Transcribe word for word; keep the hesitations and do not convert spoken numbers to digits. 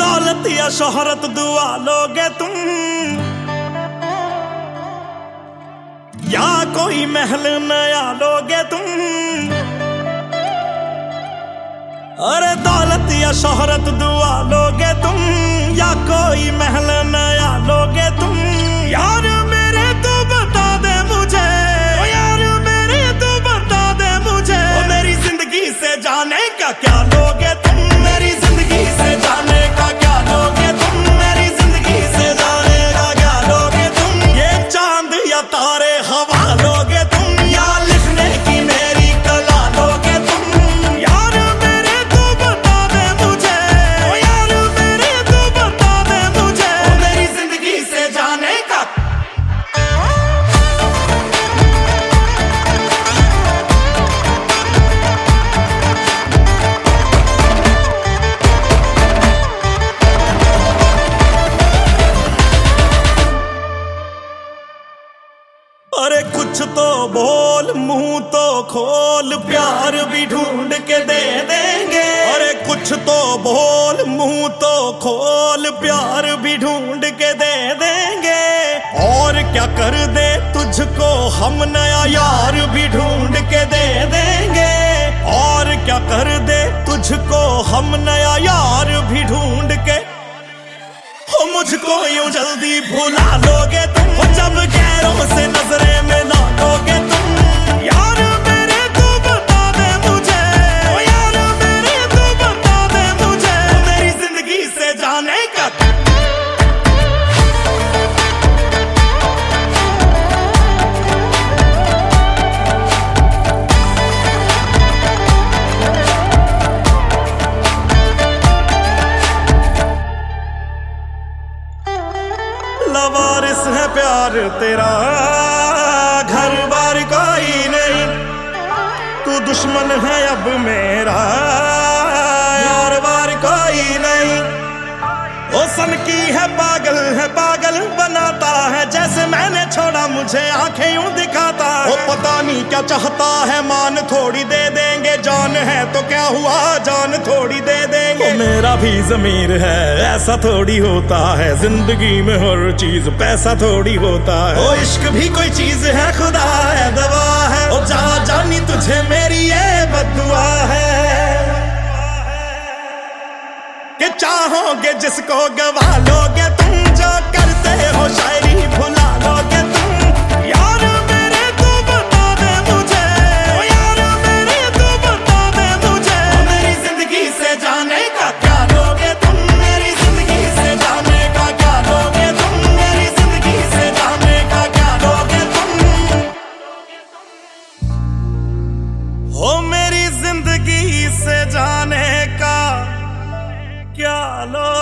दौलत या शोहरत दुआ लोगे तुम, या कोई महल नया लोगे तुम। अरे दौलत या शोहरत दुआ लोगे तुम, या कोई महल नया लोगे तुम। यार मेरे तू बता दे मुझे, ओ यार मेरे तू बता दे मुझे, ओ मेरी जिंदगी से जाने का क्या लोगे तुम, मेरी जिंदगी से जाने का क्या लोगे तुम, मेरी जिंदगी से जाने का क्या लोगे तुम। ये चांद या तारे हवा लोगे तुम, या लिखने की मेरी कला लोगे तुम। यार मेरे तू बता दे मुझे, ओ यार मेरे तू बता दे मुझे, ओ मेरी जिंदगी से जाने का। अरे कुछ तो बोल, मुंह तो खोल, प्यार भी ढूंढ के दे देंगे। अरे कुछ तो बोल, मुंह तो खोल, प्यार भी ढूंढ के दे देंगे। और क्या कर दे तुझको हम, नया यार भी ढूंढ के दे देंगे। और क्या कर दे तुझको हम, नया यार भी ढूंढ के। हो मुझको यूं जल्दी भुला लोगे तुम, हो जब गैरों से नजरें मिला लोगे तुम। यार मेरे तू बता दे मुझे, ओ यार मेरे तू बता दे मुझे, मेरी जिंदगी से जाने का। लवारिस है प्यार तेरा, घर बार कोई नहीं, तू दुश्मन है अब मेरा, यार बार कोई नहीं। ओ सन की है पागल है, पागल बनाता है, जैसे मैंने छोड़ा मुझे आंखें यूं दिखाता है। ओ पता नहीं क्या चाहता है, मान थोड़ी दे देंगे, जान है तो क्या हुआ, जान थोड़ी दे देंगे। ओ मेरा भी ज़मीर है, ऐसा थोड़ी होता है, जिंदगी में हर चीज पैसा थोड़ी होता है। ओ इश्क भी कोई चीज है, खुदा है दवा है, ओ जा जानी तुझे मेरी ये बद्दुआ है। कि चाहोगे जिसको गवा लोगे तुम, जो करते हो शायरी भुला लोगे तुम। यार मेरे तू बता दे मुझे, ओ यार मेरे तू बता दे मुझे, मेरी जिंदगी से जाने का क्या लोगे तुम, मेरी जिंदगी से जाने का क्या लोगे तुम, मेरी जिंदगी से जाने का क्या लोगे तुम। हो मेरी जिंदगी से जाने का क्या लो